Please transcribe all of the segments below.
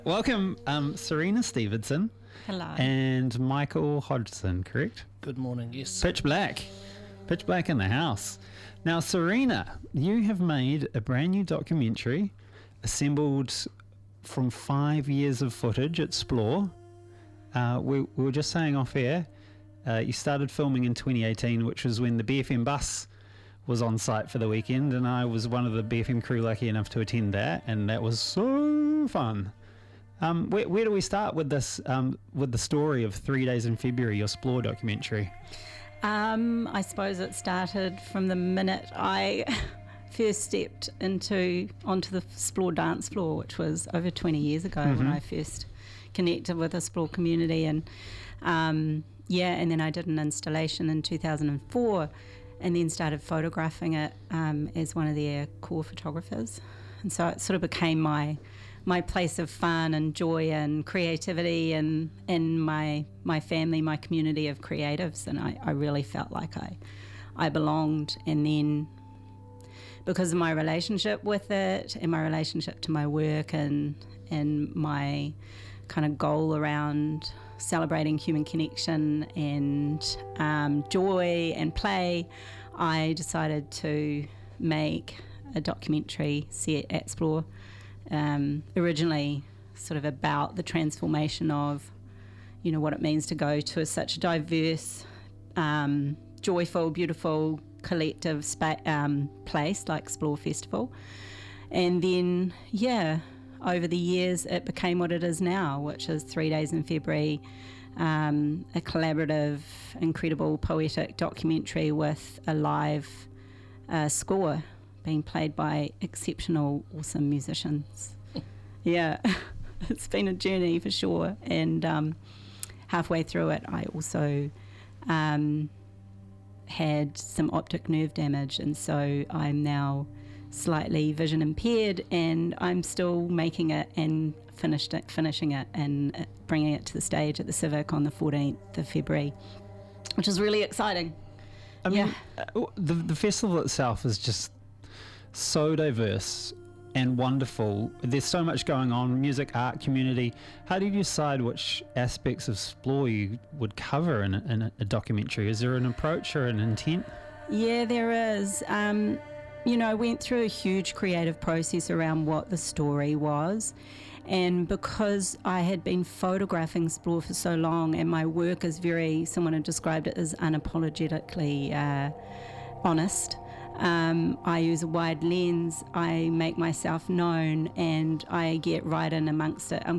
Welcome, Serena Stevenson. Hello. And Michael Hodgson, correct? Good morning, yes. Pitch Black in the house. Now, Serena, you have made a brand new documentary assembled from 5 years of footage at Splore. We were just saying off air, you started filming in 2018, which was when the BFM bus was on site for the weekend, and I was one of the BFM crew lucky enough to attend that, and that was so fun. Where do we start with this, with the story of 3 Days in February, your Splore documentary? I suppose it started from the minute I first stepped onto the Splore dance floor, which was over 20 years ago when I first connected with the Splore community, and and then I did an installation in 2004, and then started photographing it as one of their core photographers, and so it sort of became my place of fun and joy and creativity and my family, my community of creatives, and I really felt like I belonged. And then because of my relationship with it and my relationship to my work and my kind of goal around celebrating human connection and joy and play, I decided to make a documentary set at Splore. Originally sort of about the transformation of, what it means to go to such a diverse, joyful, beautiful, collective place like Splore Festival. And then, over the years it became what it is now, which is 3 Days in February, a collaborative, incredible, poetic documentary with a live score being played by exceptional, awesome musicians. It's been a journey for sure. And halfway through it, I also had some optic nerve damage, and so I'm now slightly vision impaired, and I'm still making it and finishing it and bringing it to the stage at the Civic on the 14th of February, which is really exciting. I mean, the festival itself is just so diverse and wonderful. There's so much going on, music, art, community. How do you decide which aspects of Splore you would cover in a documentary? Is there an approach or an intent? Yeah, there is. I went through a huge creative process around what the story was, and because I had been photographing Splore for so long, and my work is someone had described it as unapologetically honest. I use a wide lens, I make myself known, and I get right in amongst it. I'm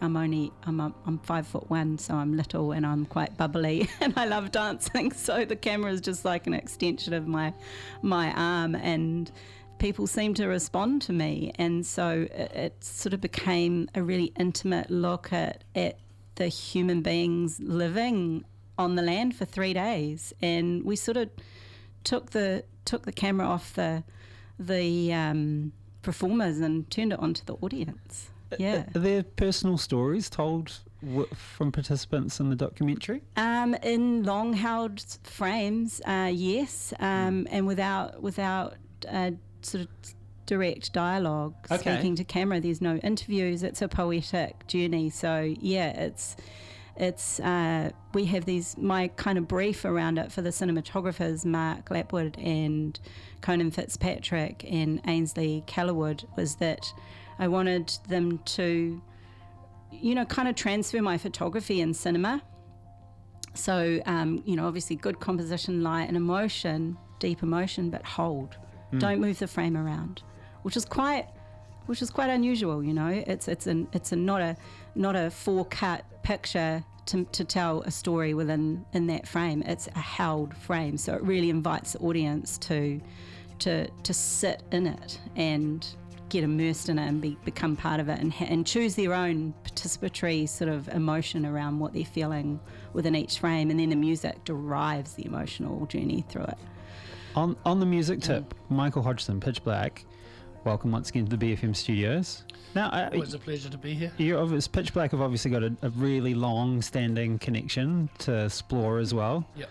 5'1", so I'm little and I'm quite bubbly and I love dancing, so the camera is just like an extension of my arm, and people seem to respond to me, and so it sort of became a really intimate look at the human beings living on the land for 3 days, and we sort of took the camera off the performers and turned it onto the audience. Are there personal stories told from participants in the documentary? In long held frames, yes, and without sort of direct dialogue, speaking to camera. There's no interviews. It's a poetic journey. So it's we have my kind of brief around it for the cinematographers, Mark Lapwood and Conan Fitzpatrick and Ainsley Callerwood, was that I wanted them to, kind of transfer my photography in cinema. So, obviously good composition, light and emotion, deep emotion, but hold. Don't move the frame around, which is quite unusual. It's not a 4-cut picture to tell a story in that frame. It's a held frame, so it really invites the audience to sit in it and get immersed in it and become part of it and choose their own participatory sort of emotion around what they're feeling within each frame, and then the music derives the emotional journey through it. On the music tip, Michael Hodgson, Pitch Black, welcome once again to the BFM studios. Now, always a pleasure to be here. Pitch Black have obviously got a really long-standing connection to Splore as well. Yep.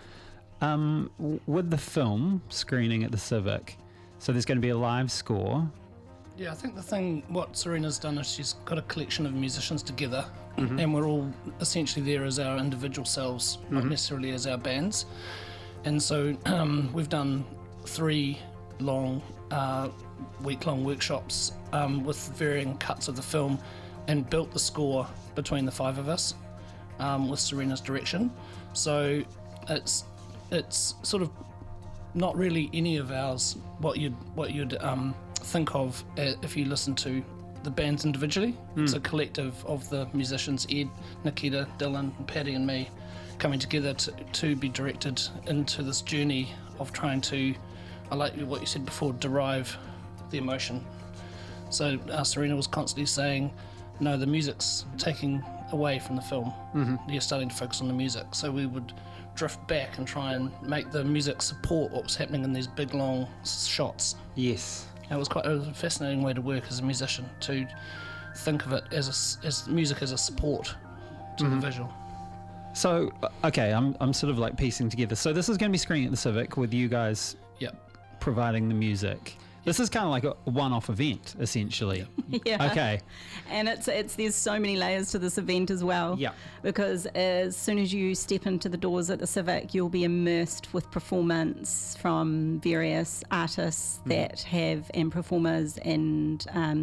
With the film screening at the Civic, so there's going to be a live score. Yeah, I think what Serena's done is she's got a collection of musicians together, and we're all essentially there as our individual selves, not necessarily as our bands. And so we've done 3 long, week-long workshops with varying cuts of the film, and built the score between the 5 of us with Serena's direction. So it's sort of not really any of ours what you'd think of if you listen to the bands individually. It's a collective of the musicians, Ed, Nikita, Dylan, Paddy and me, coming together to be directed into this journey of trying to, I like what you said before, derive the emotion. So Serena was constantly saying, no, the music's taking away from the film. You're starting to focus on the music. So we would drift back and try and make the music support what was happening in these big long shots. Yes. It was a fascinating way to work as a musician, to think of it as music as a support to the visual. So, okay, I'm sort of like piecing together. So this is going to be screening at the Civic with you guys providing the music. This is kind of like a one-off event, essentially. Yeah. Okay. And it's there's so many layers to this event as well. Yeah. Because as soon as you step into the doors at the Civic, you'll be immersed with performance from various artists that have, and performers and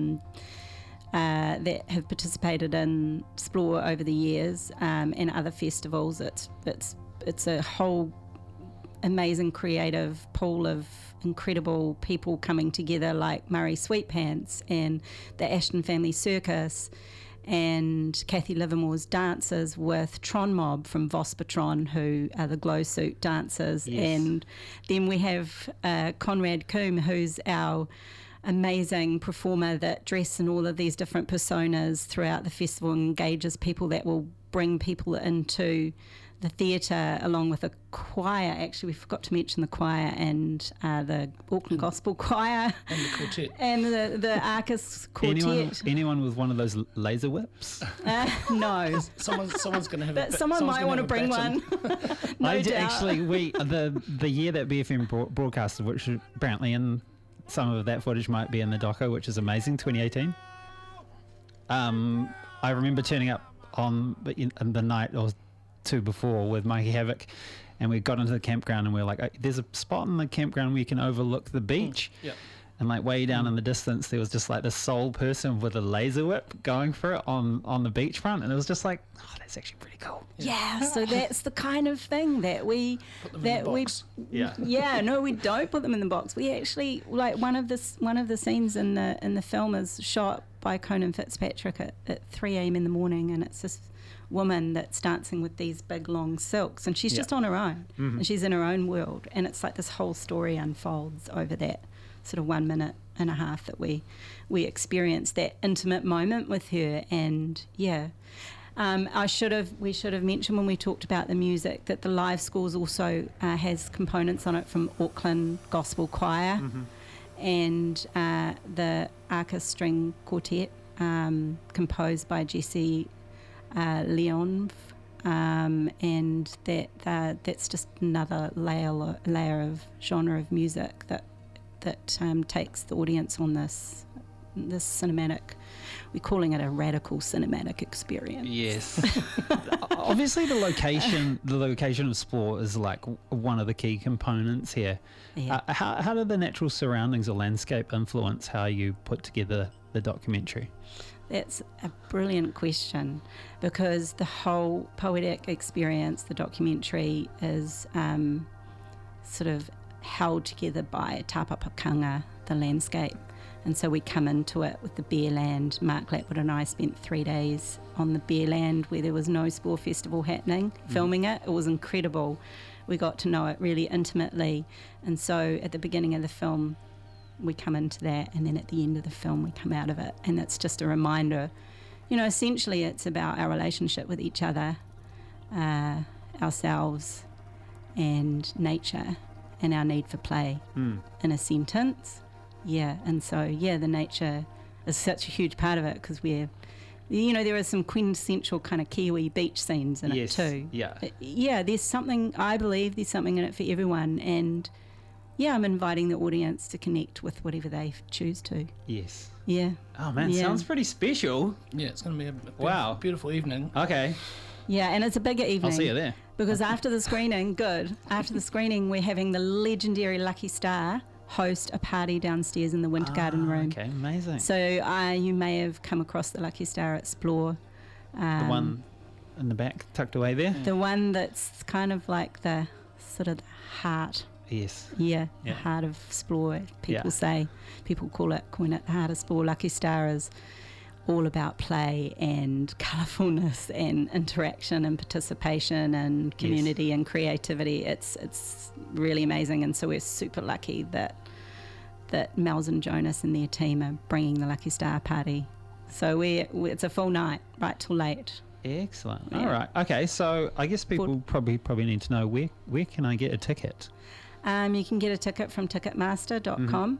that have participated in Splore over the years, and other festivals. It's a whole amazing creative pool of incredible people coming together, like Murray Sweetpants and the Ashton Family Circus and Kathy Livermore's dancers, with Tron Mob from Vospatron, who are the glow suit dancers. Yes. And then we have Conrad Coombe, who's our amazing performer that dresses in all of these different personas throughout the festival and engages people, that will bring people into the theatre, along with a choir. Actually, we forgot to mention the choir and the Auckland Gospel Choir And the quartet. and the Arcus Quartet. Anyone with one of those laser whips? No, Someone's going to have but someone might want to bring one. No I did, doubt. actually, the year that BFM broadcasted, which apparently in some of that footage might be in the doco, which is amazing, 2018. I remember turning up on the night or 2 before with Mikey Havoc, and we got into the campground and we were like, there's a spot in the campground where you can overlook the beach. Yep. And like way down in the distance, there was just like this sole person with a laser whip going for it on the beachfront, and it was just like, oh, that's actually pretty cool. Yeah, so that's the kind of thing that we Put them in the box. yeah, no, we don't put them in the box. We actually, like, one of the scenes in the film is shot by Conan Fitzpatrick at 3 a.m. in the morning, and it's this woman that's dancing with these big long silks, and she's just on her own, and she's in her own world, and it's like this whole story unfolds over that sort of 1 minute and a half that we experience that intimate moment with her. And we should have mentioned when we talked about the music that the live scores also has components on it from Auckland Gospel Choir and the Arcus String Quartet, composed by Jesse Leon, and that's just another layer of genre of music that takes the audience on this cinematic, we're calling it a radical cinematic experience. Yes. Obviously the location of Splore is like one of the key components here. Yeah. How do the natural surroundings or landscape influence how you put together the documentary? That's a brilliant question, because the whole poetic experience, the documentary, is sort of held together by Tāpapakanga, the landscape. And so we come into it with the bare land. Mark Lapwood and I spent 3 days on the bare land where there was no Splore Festival happening, filming it. It was incredible. We got to know it really intimately. And so at the beginning of the film, we come into that, and then at the end of the film, we come out of it. And it's just a reminder, essentially it's about our relationship with each other, ourselves, and nature, and our need for play, in a sentence. Yeah, and so, the nature is such a huge part of it, because there are some quintessential kind of Kiwi beach scenes in it too. Yeah. I believe there's something in it for everyone, and I'm inviting the audience to connect with whatever they choose to. Yes. Yeah. Oh man, Yeah. sounds pretty special. Yeah, it's going to be a beautiful, Wow. beautiful evening. Okay, Yeah, and it's a bigger evening. I'll see you there. Because after the screening, we're having the legendary Lucky Star host a party downstairs in the Winter Garden room. Okay, amazing. So you may have come across the Lucky Star at Splore. The one in the back, tucked away there. The one that's kind of like the sort of the heart. Yes. Yeah, the Yeah. heart of Splore. People Yeah. say, people coin it the heart of Splore. Lucky Star is all about play and colourfulness and interaction and participation and community and creativity. It's really amazing, and so we're super lucky that Mel's and Jonas and their team are bringing the Lucky Star party. So it's a full night, right till late. Excellent. Yeah. All right. Okay, so I guess people probably need to know where can I get a ticket? You can get a ticket from Ticketmaster.com.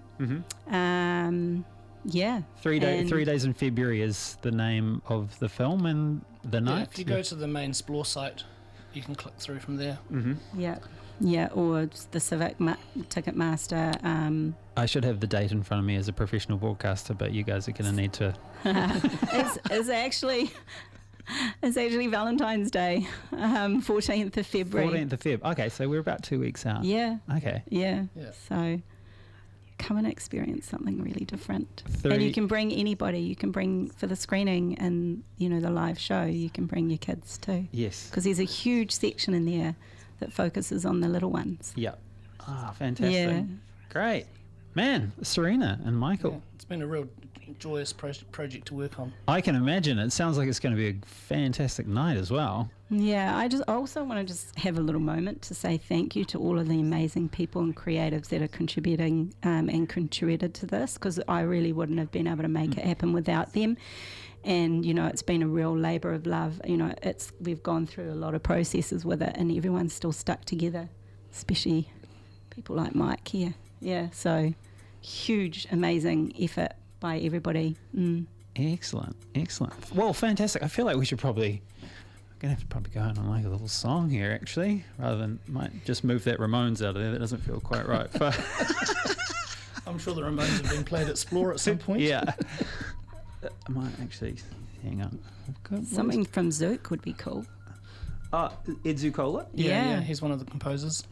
Yeah. 3 days in February is the name of the film and the Yeah, night. if you go to the main Splore site, you can click through from there. Yeah. Yeah, or the Civic Ticketmaster. I should have the date in front of me as a professional broadcaster, but you guys are going to need to. It's actually Valentine's Day, 14th of February. 14th of Feb. Okay, so we're about 2 weeks out. Yeah. Okay. Yeah. Yeah. So come and experience something really different. And Three- you can bring anybody. You can bring for the screening and, the live show, you can bring your kids too. Yes. Because there's a huge section in there that focuses on the little ones. Yeah. Ah, fantastic. Yeah. Great. Man, Serena and Michael. Yeah, it's been a real joyous project to work on. I can imagine. It sounds like it's going to be a fantastic night as well. Yeah, I also want to just have a little moment to say thank you to all of the amazing people and creatives that are contributing and contributed to this, because I really wouldn't have been able to make it happen without them. And, it's been a real labour of love. We've gone through a lot of processes with it, and everyone's still stuck together, especially people like Mike here. Yeah, so huge, amazing effort by everybody. Excellent. Well, fantastic. I feel like we should probably... I'm going to have to probably go out and like a little song here, actually, rather than might just move that Ramones out of there. That doesn't feel quite right. But I'm sure the Ramones have been played at Splore at some point. yeah. I might actually... Hang on. Something from Zook would be cool. Ed Zucola? Yeah, he's one of the composers.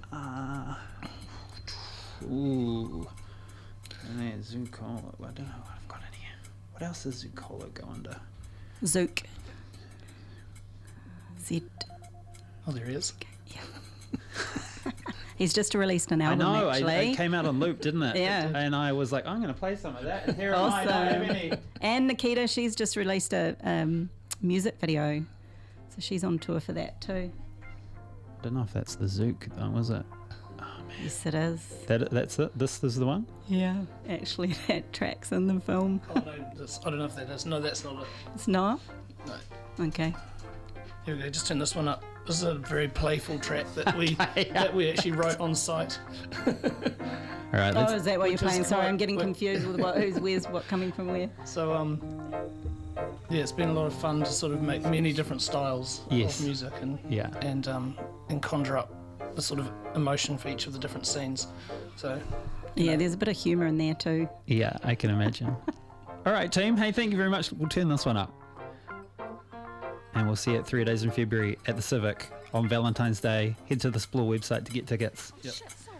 Ooh. And then Zucola. I don't know what I've got in here. What else does Zucola go under? Zook. Z. Oh, there he is. He's just released an I album, know. actually. It came out on loop, didn't it? Yeah. And I was like, I'm going to play some of that. And here am I. Don't have any. And Nikita, she's just released a music video. So she's on tour for that too. I don't know if that's the Zook, though, was it? Yes, it is. That's it? This is the one? Yeah. Actually, that track's in the film. Oh, no, I don't know if that is. No, that's not it. It's not? No. Okay. Here we go. Just turn this one up. This is a very playful track that we actually wrote on site. All right. Oh, is that what you're Which is playing? Sorry, quite- I'm getting quite- confused with where's what coming from where. So, yeah, it's been a lot of fun to sort of make many different styles Yes. of music and Yeah. and conjure up the sort of emotion for each of the different scenes. So, Yeah, there's a bit of humour in there too. Yeah, I can imagine. All right, team. Hey, thank you very much. We'll turn this one up. And we'll see you at 3 days in February at the Civic on Valentine's Day. Head to the Splore website to get tickets. yep.